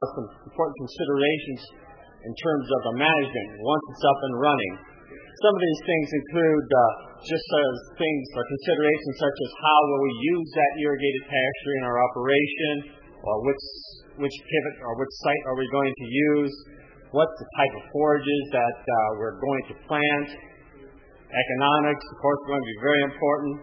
some important considerations in terms of the management once it's up and running. Some of these things include just as things or considerations such as how will we use that irrigated pasture in our operation, or which pivot or which site are we going to use, what's the type of forages that we're going to plant. Economics, of course, is going to be very important.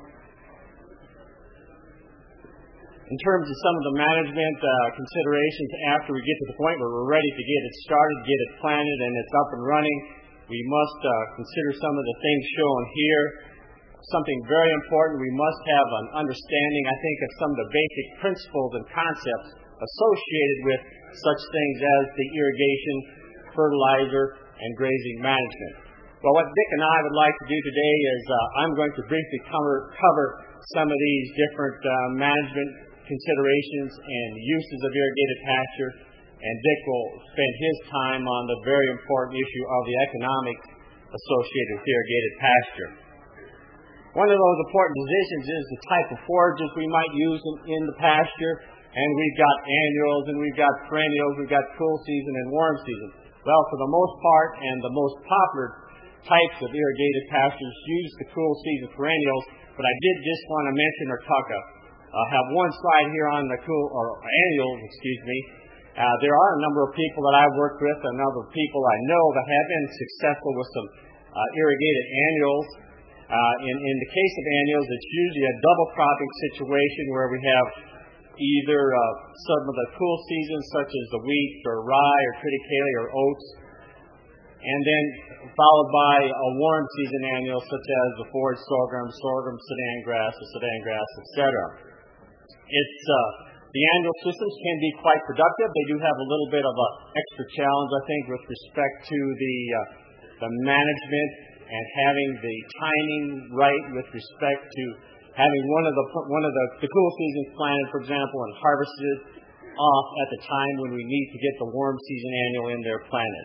In terms of some of the management considerations after we get to the point where we're ready to get it started, get it planted, and it's up and running, we must consider some of the things shown here. Something very important, we must have an understanding, I think, of some of the basic principles and concepts associated with such things as the irrigation, fertilizer, and grazing management. Well, what Dick and I would like to do today is I'm going to briefly cover some of these different management considerations and uses of irrigated pasture, and Dick will spend his time on the very important issue of the economics associated with irrigated pasture. One of those important decisions is the type of forages we might use in the pasture, and we've got annuals, and we've got perennials, we've got cool season and warm season. Well, for the most part, and the most popular types of irrigated pastures use the cool season perennials, but I did just want to mention or have one slide here on the annuals, there are a number of people that I've worked with, a number of people I know that have been successful with some irrigated annuals. In the case of annuals, it's usually a double cropping situation where we have either some of the cool seasons such as the wheat or rye or triticale or oats, and then followed by a warm season annual such as the forage sorghum, sudan grass, etc. The annual systems can be quite productive. They do have a little bit of an extra challenge, I think, with respect to the management and having the timing right with respect to having one of the cool seasons planted, for example, and harvested off at the time when we need to get the warm season annual in there planted.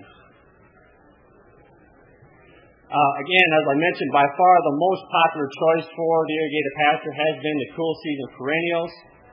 Again, as I mentioned, by far the most popular choice for the irrigated pasture has been the cool season perennials.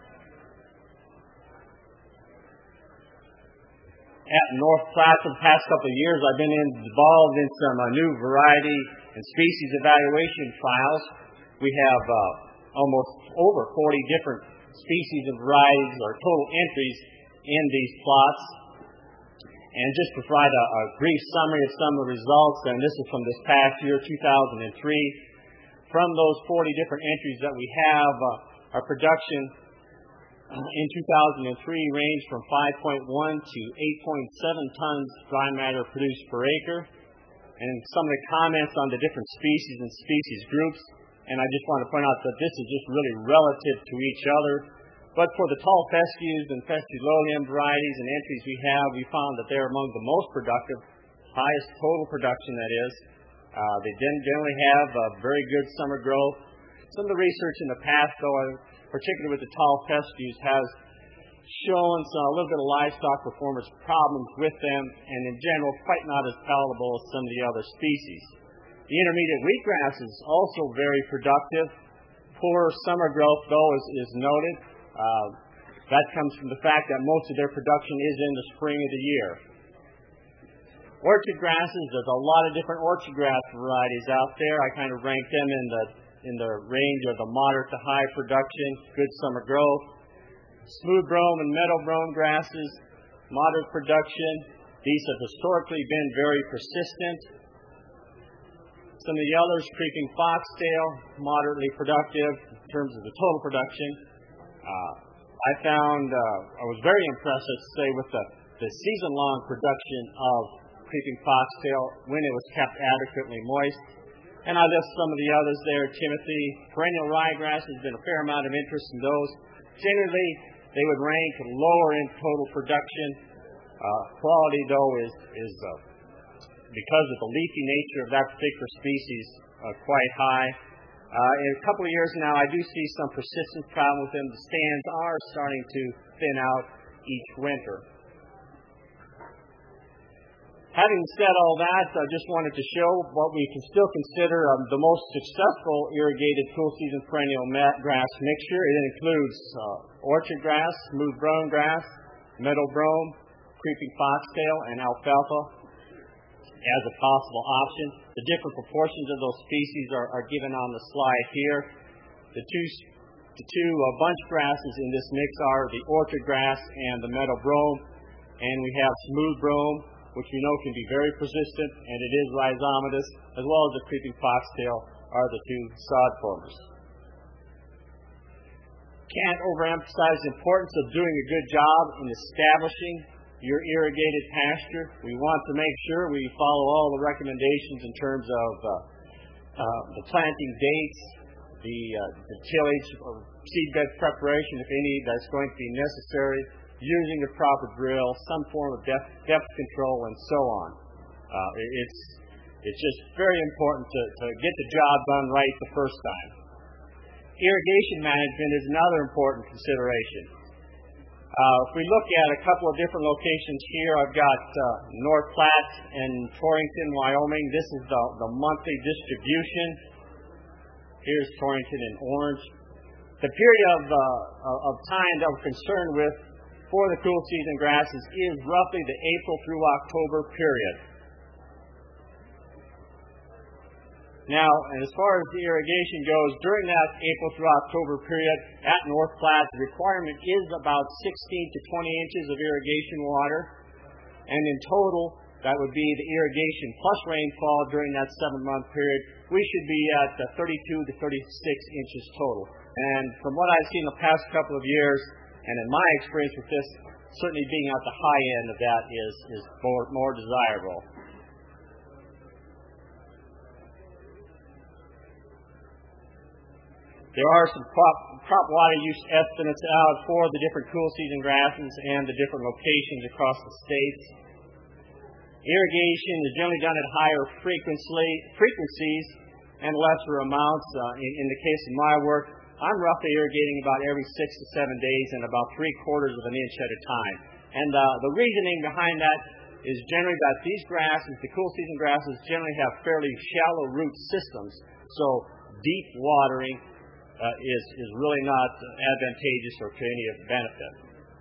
At North Platte for the past couple of years, I've been involved in some new variety and species evaluation trials. We have almost over 40 different species and varieties or total entries in these plots. And just to provide a brief summary of some of the results, and this is from this past year, 2003. From those 40 different entries that we have, our production in 2003 ranged from 5.1 to 8.7 tons dry matter produced per acre. And some of the comments on the different species and species groups, and I just want to point out that this is just really relative to each other. But for the tall fescues and fescue-lowland varieties and entries we found that they're among the most productive, highest total production that is. They generally have very good summer growth. Some of the research in the past, though, particularly with the tall fescues, has shown a little bit of livestock performance problems with them, and in general, quite not as palatable as some of the other species. The intermediate wheatgrass is also very productive. Poor summer growth, though, is noted. That comes from the fact that most of their production is in the spring of the year. Orchard grasses, there's a lot of different orchard grass varieties out there. I kind of rank them in the range of the moderate to high production, good summer growth. Smooth brome and meadow brome grasses, moderate production. These have historically been very persistent. Some of the others, creeping foxtail, moderately productive in terms of the total production. I was very impressed, with the season-long production of creeping foxtail when it was kept adequately moist. And I list some of the others there. Timothy, perennial ryegrass, has been a fair amount of interest in those. Generally, they would rank lower in total production. Quality, though, is because of the leafy nature of that particular species, quite high. In a couple of years now, I do see some persistent problem with them. The stands are starting to thin out each winter. Having said all that, I just wanted to show what we can still consider the most successful irrigated cool season perennial grass mixture. It includes orchard grass, smooth brome grass, meadow brome, creeping foxtail and alfalfa as a possible option. The different proportions of those species are given on the slide here. The two bunch grasses in this mix are the orchard grass and the meadow brome, and we have smooth brome, which we know can be very persistent, and it is rhizomatous, as well as the creeping foxtail are the two sod formers. Can't overemphasize the importance of doing a good job in establishing your irrigated pasture. We want to make sure we follow all the recommendations in terms of the planting dates, the tillage or seedbed preparation, if any, that's going to be necessary, using the proper drill, some form of depth control, and so on. It's just very important to get the job done right the first time. Irrigation management is another important consideration. If we look at a couple of different locations here, I've got North Platte and Torrington, Wyoming. This is the monthly distribution. Here's Torrington in orange. The period of time that we're concerned with for the cool season grasses is roughly the April through October period. Now, and as far as the irrigation goes, during that April through October period at North Platte, the requirement is about 16 to 20 inches of irrigation water. And in total, that would be the irrigation plus rainfall during that 7-month period. We should be at 32 to 36 inches total. And from what I've seen the past couple of years, and in my experience with this, certainly being at the high end of that is more desirable. There are some crop water use estimates out for the different cool season grasses and the different locations across the states. Irrigation is generally done at higher frequencies and lesser amounts. In the case of my work, I'm roughly irrigating about every 6 to 7 days and about 3/4 of an inch at a time. And the reasoning behind that is generally that these grasses, the cool season grasses, generally have fairly shallow root systems. So deep watering is really not advantageous or to any benefit.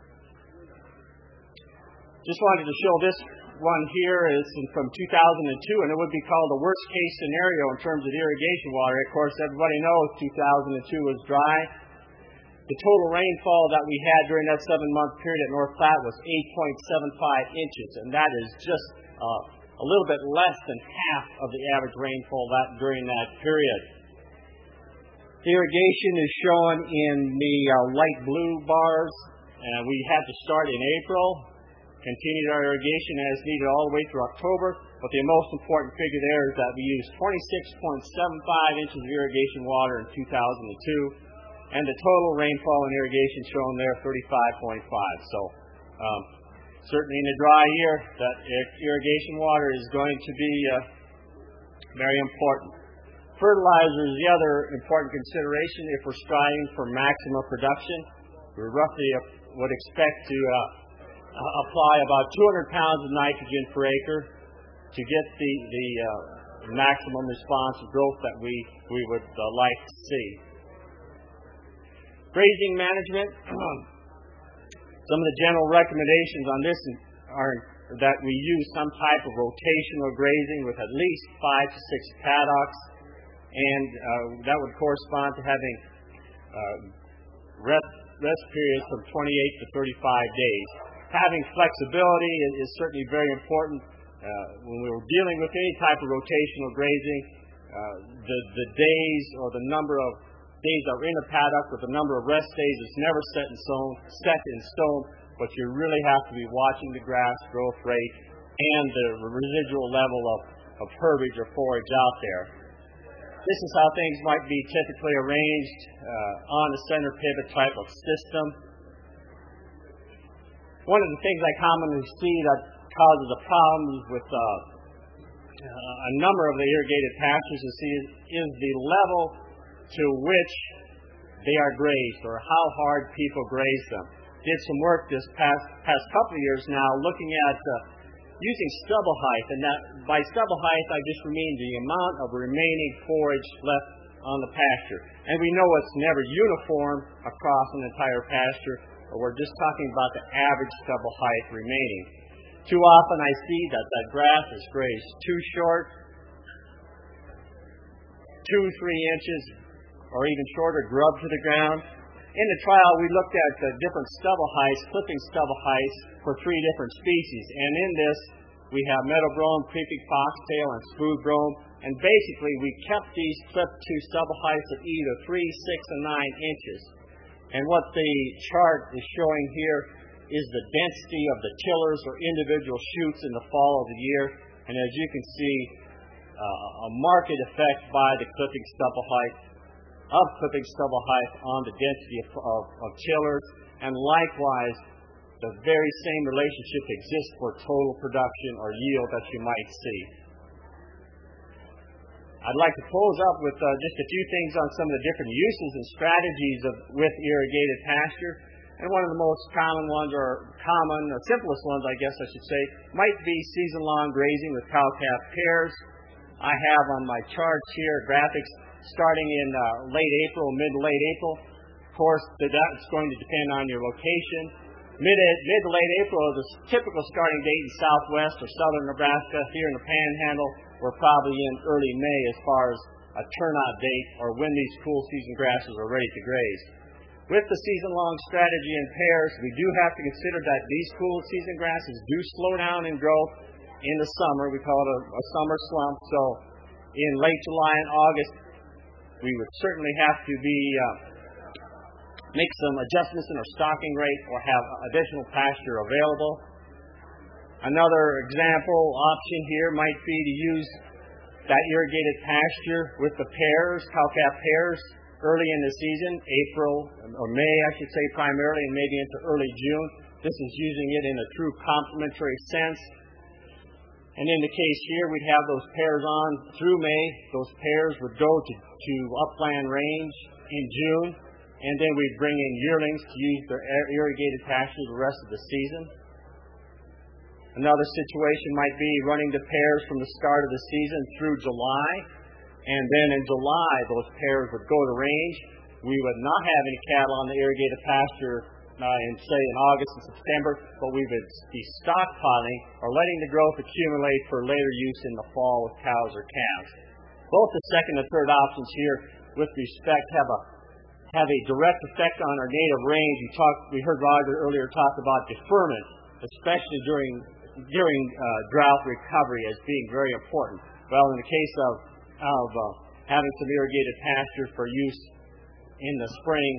Just wanted to show this one here is from 2002, and it would be called the worst case scenario in terms of irrigation water. Of course, everybody knows 2002 was dry. The total rainfall that we had during that 7-month period at North Platte was 8.75 inches, and that is just a little bit less than half of the average rainfall during that period. Irrigation is shown in the light blue bars, and we had to start in April. Continued our irrigation as needed all the way through October, but the most important figure there is that we used 26.75 inches of irrigation water in 2002, and the total rainfall in irrigation shown there 35.5. So certainly in a dry year, that irrigation water is going to be very important. Fertilizer is the other important consideration if we're striving for maximum production. We roughly would expect to apply about 200 pounds of nitrogen per acre to get the maximum response and growth that we would like to see. Grazing management. Some of the general recommendations on this are that we use some type of rotational grazing with at least 5 to 6 paddocks, and that would correspond to having rest periods from 28 to 35 days. Having flexibility is certainly very important. When we were dealing with any type of rotational grazing, the days or the number of days that are in a paddock with the number of rest days is never set in stone, but you really have to be watching the grass growth rate and the residual level of herbage or forage out there. This is how things might be typically arranged on a center pivot type of system. One of the things I commonly see that causes a problem with a number of the irrigated pastures is the level to which they are grazed, or how hard people graze them. Did some work this past couple of years now looking at using stubble height, and that by stubble height I just mean the amount of remaining forage left on the pasture. And we know it's never uniform across an entire pasture, but we're just talking about the average stubble height remaining. Too often I see that grass is grazed too short, 2-3 inches, or even shorter, grubbed to the ground. In the trial, we looked at the different stubble heights, clipping stubble heights for 3 different species. And in this, we have meadow brome, creeping foxtail, and smooth brome. And basically, we kept these clipped to stubble heights of either 3, 6, and 9 inches. And what the chart is showing here is the density of the tillers or individual shoots in the fall of the year. And as you can see, a marked effect by the clipping stubble height on the density of tillers, and likewise the very same relationship exists for total production or yield that you might see. I'd like to close up with just a few things on some of the different uses and strategies with irrigated pasture. And one of the most common ones, or simplest ones, I guess I should say, might be season-long grazing with cow-calf pairs. I have on my charts here graphics starting in late April, mid to late April. Of course, that's going to depend on your location. Mid to late April is a typical starting date in southwest or southern Nebraska. Here in the Panhandle, we're probably in early May as far as a turnout date or when these cool season grasses are ready to graze. With the season-long strategy in pairs, we do have to consider that these cool season grasses do slow down in growth in the summer. We call it a summer slump. So in late July and August, we would certainly have to make some adjustments in our stocking rate or have additional pasture available. Another example option here might be to use that irrigated pasture with the pairs, cow-calf pairs, early in the season, April or May, I should say, primarily, and maybe into early June. This is using it in a true complementary sense. And in the case here, we'd have those pairs on through May. Those pairs would go to upland range in June, and then we'd bring in yearlings to use their irrigated pasture the rest of the season. Another situation might be running the pairs from the start of the season through July, and then in July, those pairs would go to range. We would not have any cattle on the irrigated pasture in August and September, but we would be stockpiling or letting the growth accumulate for later use in the fall with cows or calves. Both the second and third options here, with respect, have a direct effect on our native range. We heard Roger earlier talk about deferment, especially during drought recovery, as being very important. Well, in the case of having some irrigated pasture for use in the spring,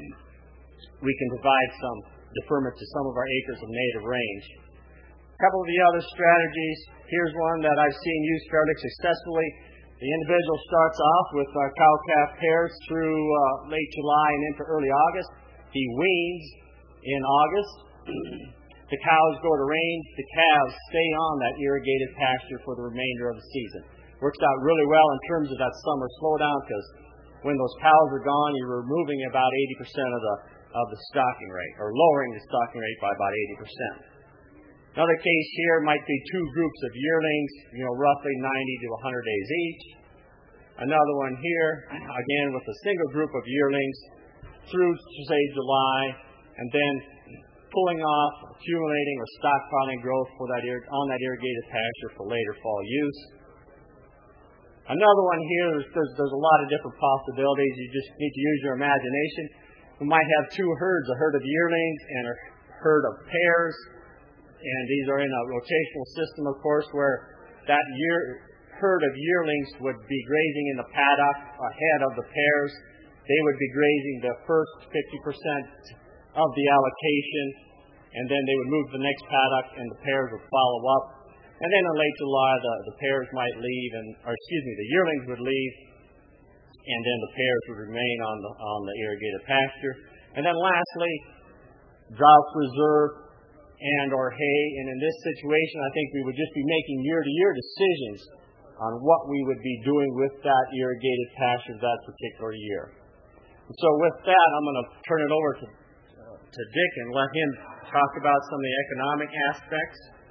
we can provide some deferment to some of our acres of native range. A couple of the other strategies. Here's one that I've seen used fairly successfully. The individual starts off with cow-calf pairs through late July and into early August. He weans in August. The cows go to range. The calves stay on that irrigated pasture for the remainder of the season. Works out really well in terms of that summer slowdown, because when those cows are gone, you're removing about 80% of the stocking rate, or lowering the stocking rate by about 80%. Another case here might be 2 groups of yearlings, roughly 90 to 100 days each. Another one here, again with a single group of yearlings through, say, July, and then pulling off, accumulating, or stockpiling growth on that irrigated pasture for later fall use. Another one here, there's a lot of different possibilities. You just need to use your imagination. We might have 2 herds, a herd of yearlings and a herd of pairs. And these are in a rotational system, of course, where that herd of yearlings would be grazing in the paddock ahead of the pairs. They would be grazing the first 50% of the allocation, and then they would move to the next paddock, and the pairs would follow up. And then in late July, the pairs might leave, the yearlings would leave, and then the pairs would remain on the irrigated pasture. And then lastly, drought reserve and/or hay. And in this situation, I think we would just be making year-to-year decisions on what we would be doing with that irrigated pasture that particular year. And so with that, I'm going to turn it over to Dick and let him talk about some of the economic aspects